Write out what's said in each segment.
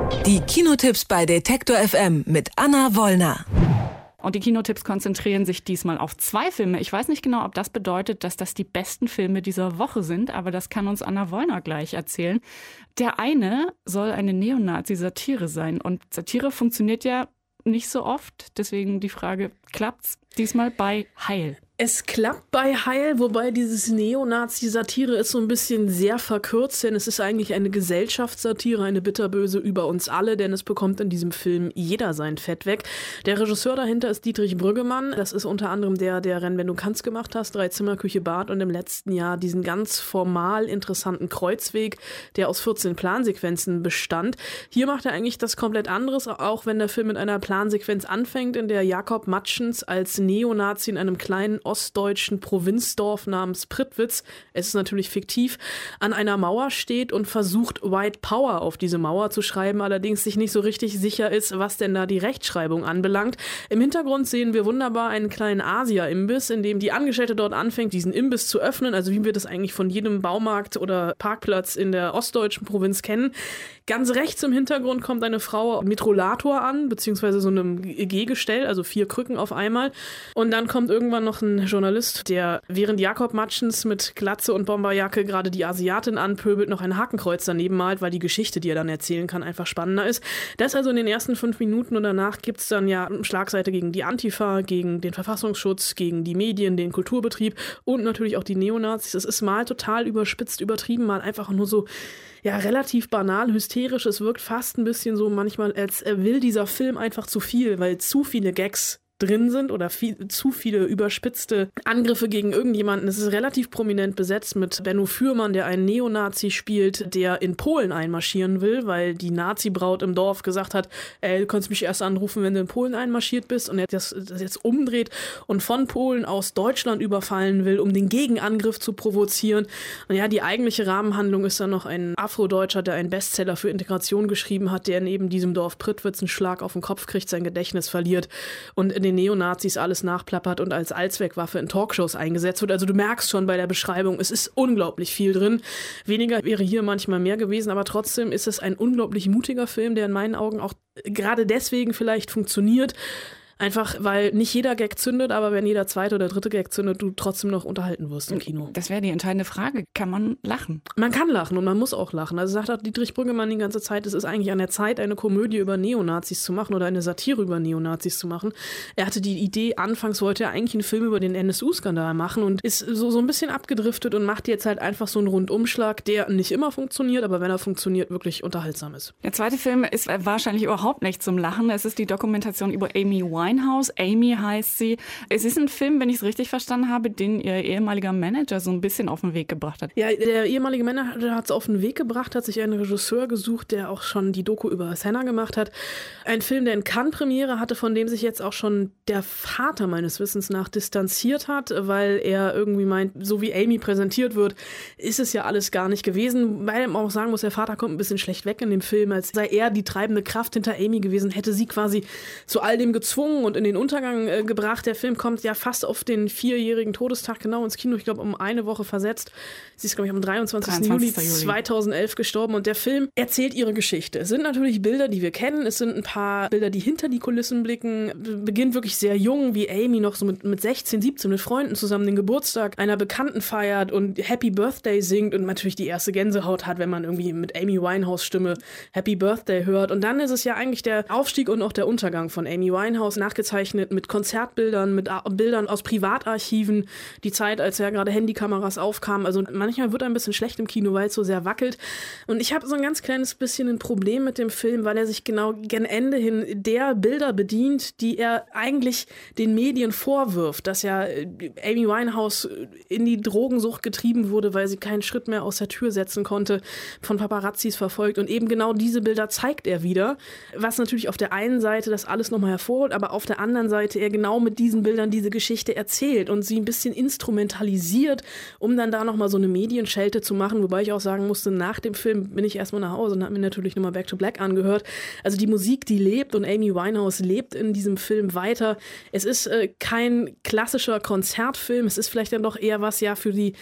Die Kinotipps bei Detektor FM mit Anna Wollner. Und die Kinotipps konzentrieren sich diesmal auf 2 Filme. Ich weiß nicht genau, ob das bedeutet, dass das die besten Filme dieser Woche sind, aber das kann uns Anna Wollner gleich erzählen. Der eine soll eine Neonazi-Satire sein. Und Satire funktioniert ja nicht so oft. Deswegen die Frage, klappt's diesmal bei Heil? Es klappt bei Heil, wobei dieses Neonazi-Satire ist so ein bisschen sehr verkürzt, denn es ist eigentlich eine Gesellschaftssatire, eine bitterböse über uns alle, denn es bekommt in diesem Film jeder sein Fett weg. Der Regisseur dahinter ist Dietrich Brüggemann. Das ist unter anderem der Renn, wenn du kannst gemacht hast, 3 Zimmer, Küche, Bad und im letzten Jahr diesen ganz formal interessanten Kreuzweg, der aus 14 Plansequenzen bestand. Hier macht er eigentlich das komplett anderes, auch wenn der Film mit einer Plansequenz anfängt, in der Jakob Matschens als Neonazi in einem kleinen ostdeutschen Provinzdorf namens Prittwitz, es ist natürlich fiktiv, an einer Mauer steht und versucht, White Power auf diese Mauer zu schreiben, allerdings sich nicht so richtig sicher ist, was denn da die Rechtschreibung anbelangt. Im Hintergrund sehen wir wunderbar einen kleinen Asia-Imbiss, in dem die Angestellte dort anfängt, diesen Imbiss zu öffnen, also wie wir das eigentlich von jedem Baumarkt oder Parkplatz in der ostdeutschen Provinz kennen. Ganz rechts im Hintergrund kommt eine Frau mit Rollator an, beziehungsweise so einem Gehgestell, also 4 Krücken auf einmal. Und dann kommt irgendwann noch ein Journalist, der während Jakob Matschens mit Glatze und Bomberjacke gerade die Asiatin anpöbelt, noch ein Hakenkreuz daneben malt, weil die Geschichte, die er dann erzählen kann, einfach spannender ist. Das also in den ersten 5 Minuten und danach gibt es dann ja eine Schlagseite gegen die Antifa, gegen den Verfassungsschutz, gegen die Medien, den Kulturbetrieb und natürlich auch die Neonazis. Es ist mal total überspitzt, übertrieben, mal einfach nur so ja, relativ banal, hysterisch. Es wirkt fast ein bisschen so manchmal, als will dieser Film einfach zu viel, weil zu viele Gags drin sind oder zu viele überspitzte Angriffe gegen irgendjemanden. Es ist relativ prominent besetzt mit Benno Fürmann, der einen Neonazi spielt, der in Polen einmarschieren will, weil die Nazi-Braut im Dorf gesagt hat, du kannst mich erst anrufen, wenn du in Polen einmarschiert bist, und er das jetzt umdreht und von Polen aus Deutschland überfallen will, um den Gegenangriff zu provozieren. Und ja, die eigentliche Rahmenhandlung ist dann noch ein Afrodeutscher, der einen Bestseller für Integration geschrieben hat, der in eben diesem Dorf Prittwitz einen Schlag auf den Kopf kriegt, sein Gedächtnis verliert und in den Neonazis alles nachplappert und als Allzweckwaffe in Talkshows eingesetzt wird. Also du merkst schon bei der Beschreibung, es ist unglaublich viel drin. Weniger wäre hier manchmal mehr gewesen, aber trotzdem ist es ein unglaublich mutiger Film, der in meinen Augen auch gerade deswegen vielleicht funktioniert. Einfach, weil nicht jeder Gag zündet, aber wenn jeder 2. oder 3. Gag zündet, du trotzdem noch unterhalten wirst im Kino. Das wäre die entscheidende Frage. Kann man lachen? Man kann lachen und man muss auch lachen. Also sagt auch Dietrich Brüggemann die ganze Zeit, es ist eigentlich an der Zeit, eine Komödie über Neonazis zu machen oder eine Satire über Neonazis zu machen. Er hatte die Idee, anfangs wollte er eigentlich einen Film über den NSU-Skandal machen und ist so ein bisschen abgedriftet und macht jetzt halt einfach so einen Rundumschlag, der nicht immer funktioniert, aber wenn er funktioniert, wirklich unterhaltsam ist. Der zweite Film ist wahrscheinlich überhaupt nicht zum Lachen. Es ist die Dokumentation über Amy Winehouse. Amy heißt sie. Es ist ein Film, wenn ich es richtig verstanden habe, den ihr ehemaliger Manager so ein bisschen auf den Weg gebracht hat. Ja, der ehemalige Manager hat es auf den Weg gebracht, hat sich einen Regisseur gesucht, der auch schon die Doku über Senna gemacht hat. Ein Film, der in Cannes Premiere hatte, von dem sich jetzt auch schon der Vater meines Wissens nach distanziert hat, weil er irgendwie meint, so wie Amy präsentiert wird, ist es ja alles gar nicht gewesen. Weil man auch sagen muss, der Vater kommt ein bisschen schlecht weg in dem Film, als sei er die treibende Kraft hinter Amy gewesen, hätte sie quasi zu all dem gezwungen und in den Untergang gebracht. Der Film kommt ja fast auf den 4-jährigen Todestag genau ins Kino, ich glaube um eine Woche versetzt. Sie ist, glaube ich, am 23. Juli 2011 gestorben und der Film erzählt ihre Geschichte. Es sind natürlich Bilder, die wir kennen, es sind ein paar Bilder, die hinter die Kulissen blicken. Beginnt wirklich sehr jung, wie Amy noch so mit 16, 17 mit Freunden zusammen den Geburtstag einer Bekannten feiert und Happy Birthday singt und natürlich die erste Gänsehaut hat, wenn man irgendwie mit Amy Winehouse Stimme Happy Birthday hört. Und dann ist es ja eigentlich der Aufstieg und auch der Untergang von Amy Winehouse, nachgezeichnet mit Konzertbildern, mit Bildern aus Privatarchiven, die Zeit, als ja gerade Handykameras aufkamen. Also manchmal wird er ein bisschen schlecht im Kino, weil es so sehr wackelt. Und ich habe so ein ganz kleines bisschen ein Problem mit dem Film, weil er sich genau gen Ende hin der Bilder bedient, die er eigentlich den Medien vorwirft, dass ja Amy Winehouse in die Drogensucht getrieben wurde, weil sie keinen Schritt mehr aus der Tür setzen konnte, von Paparazzis verfolgt. Und eben genau diese Bilder zeigt er wieder, was natürlich auf der einen Seite das alles nochmal hervorholt, aber auf der anderen Seite er genau mit diesen Bildern diese Geschichte erzählt und sie ein bisschen instrumentalisiert, um dann da nochmal so eine Medienschelte zu machen, wobei ich auch sagen musste, nach dem Film bin ich erstmal nach Hause und habe mir natürlich nochmal Back to Black angehört. Also die Musik, die lebt und Amy Winehouse lebt in diesem Film weiter. Es ist kein klassischer Konzertfilm, es ist vielleicht dann doch eher was ja für die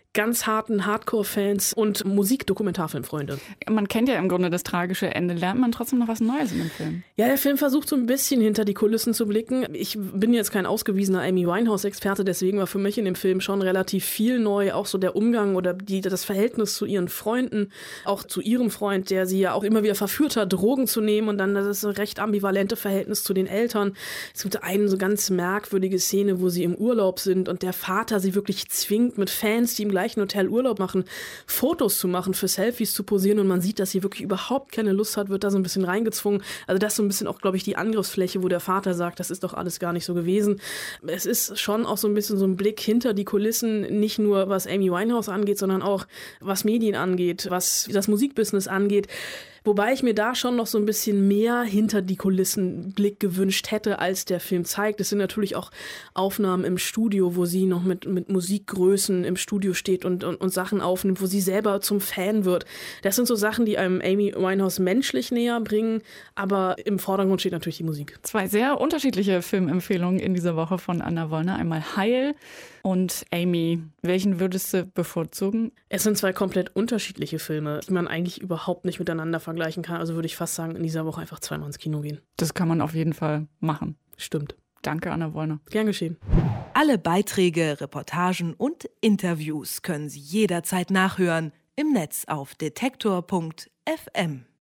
ganz harten Hardcore-Fans und Musik-Dokumentarfilmfreunde. Man kennt ja im Grunde das tragische Ende. Lernt man trotzdem noch was Neues in dem Film? Ja, der Film versucht so ein bisschen hinter die Kulissen zu blicken. Ich bin jetzt kein ausgewiesener Amy Winehouse-Experte, deswegen war für mich in dem Film schon relativ viel neu. Auch so der Umgang oder das Verhältnis zu ihren Freunden, auch zu ihrem Freund, der sie ja auch immer wieder verführt hat, Drogen zu nehmen, und dann das recht ambivalente Verhältnis zu den Eltern. Es gibt eine so ganz merkwürdige Szene, wo sie im Urlaub sind und der Vater sie wirklich zwingt, mit Fans, die im gleichen Hotel Urlaub machen, Fotos zu machen, für Selfies zu posieren, und man sieht, dass sie wirklich überhaupt keine Lust hat, wird da so ein bisschen reingezwungen. Also das ist so ein bisschen auch, glaube ich, die Angriffsfläche, wo der Vater sagt, das ist doch alles gar nicht so gewesen. Es ist schon auch so ein bisschen so ein Blick hinter die Kulissen, nicht nur was Amy Winehouse angeht, sondern auch was Medien angeht, was das Musikbusiness angeht. Wobei ich mir da schon noch so ein bisschen mehr hinter die Kulissen Blick gewünscht hätte, als der Film zeigt. Es sind natürlich auch Aufnahmen im Studio, wo sie noch mit Musikgrößen im Studio steht und Sachen aufnimmt, wo sie selber zum Fan wird. Das sind so Sachen, die einem Amy Winehouse menschlich näher bringen, aber im Vordergrund steht natürlich die Musik. 2 sehr unterschiedliche Filmempfehlungen in dieser Woche von Anna Wollner. Einmal Heil und Amy. Welchen würdest du bevorzugen? Es sind 2 komplett unterschiedliche Filme, die man eigentlich überhaupt nicht miteinander vergleichen kann. Also würde ich fast sagen, in dieser Woche einfach zweimal ins Kino gehen. Das kann man auf jeden Fall machen. Stimmt. Danke, Anna Wollner. Gern geschehen. Alle Beiträge, Reportagen und Interviews können Sie jederzeit nachhören im Netz auf detektor.fm.